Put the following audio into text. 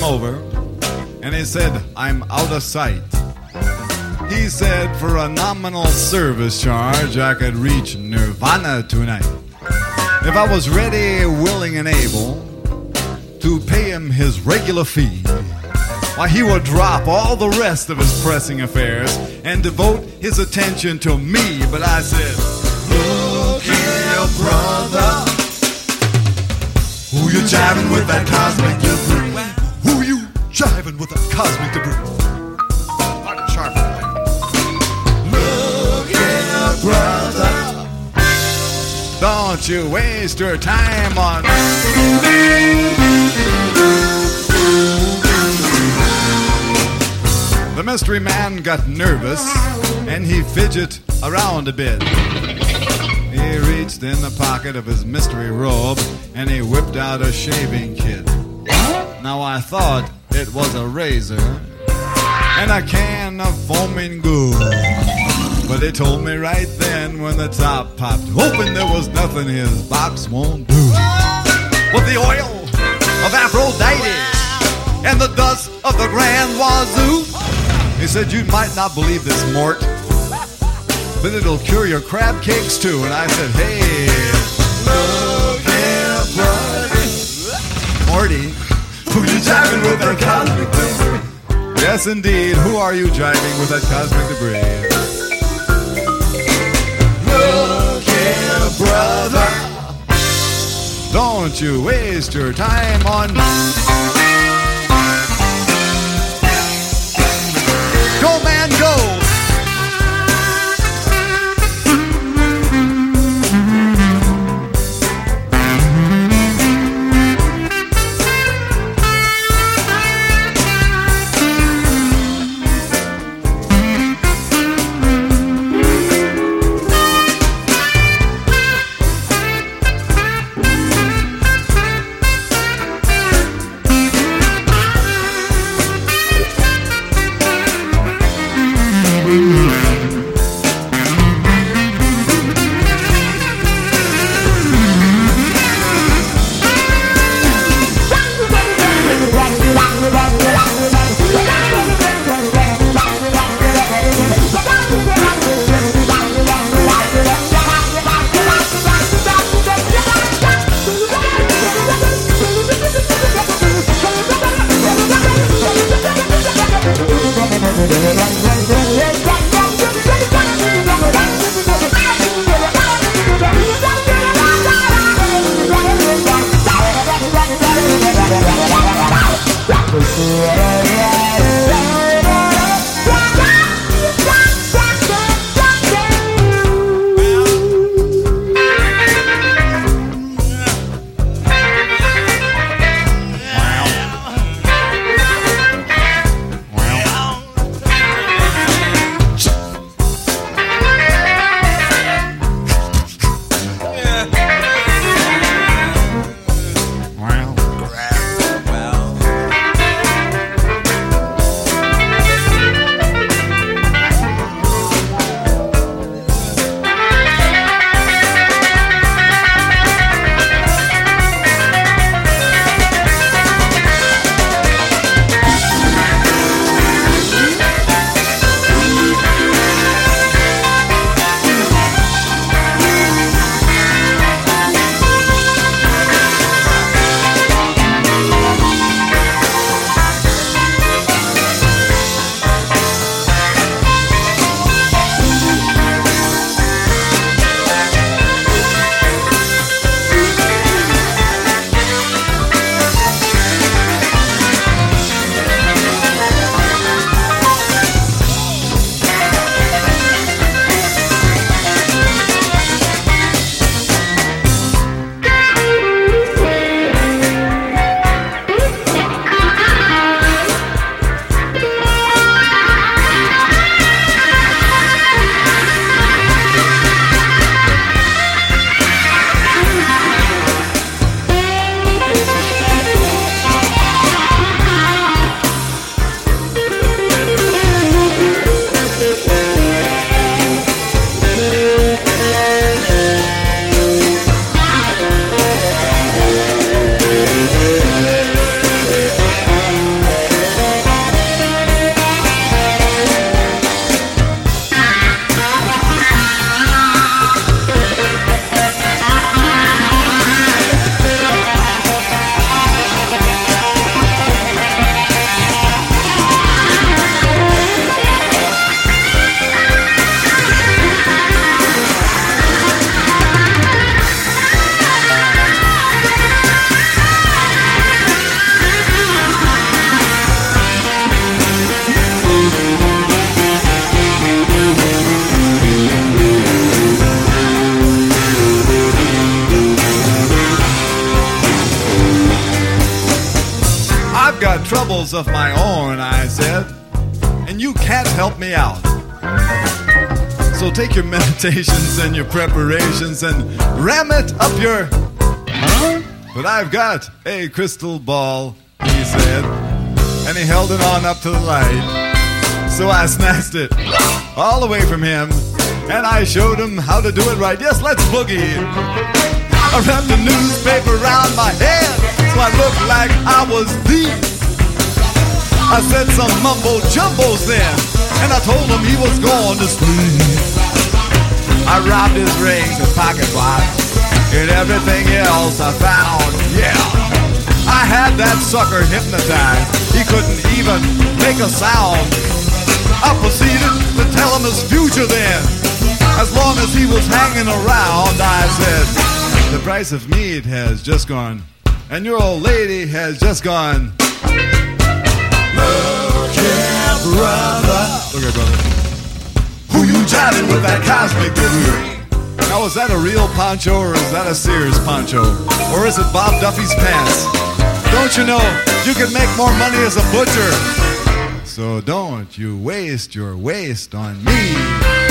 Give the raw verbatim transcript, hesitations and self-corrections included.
over, and he said, I'm out of sight. He said, for a nominal service charge, I could reach Nirvana tonight. If I was ready, willing, and able to pay him his regular fee, why, he would drop all the rest of his pressing affairs and devote his attention to me. But I said, look here, brother, who you jiving with that cosmic debris? Who you jiving with that cosmic debris? Pardon sharp. Look here, brother, don't you waste your time on... The mystery man got nervous, and he fidgeted around a bit. He reached in the pocket of his mystery robe, and he whipped out a shaving kit. Now I thought it was a razor and a can of foaming goo, but they told me right then when the top popped open there was nothing his box won't do. With the oil of Aphrodite and the dust of the Grand Wazoo, he said, you might not believe this, Mort, but it'll cure your crab cakes too. And I said, hey, look here, buddy, Morty, who you jiving with that cosmic debris? Yes, indeed, who are you jiving with that cosmic debris? Look here, brother, don't you waste your time on... Go, man, go! troubles of my own, I said, and you can't help me out. So take your meditations and your preparations and ram it up your... Huh? But I've got a crystal ball, he said, and he held it on up to the light. So I snatched it all away from him, and I showed him how to do it right. Yes, let's boogie. I wrapped the newspaper around my head so I looked like I was the. I said some mumbo jumbos then, and I told him he was going to sleep. I robbed his rings and pocket watch and everything else I found. Yeah, I had that sucker hypnotized. He couldn't even make a sound. I proceeded to tell him his future then. As long as he was hanging around, I said, the price of meat has just gone, and your old lady has just gone. Look here, brother. Look here, brother. Who you jiving with that cosmic degree? Now, is that a real poncho or is that a Sears poncho? Or is it Bob Duffy's pants? Don't you know you can make more money as a butcher? So don't you waste your waste on me.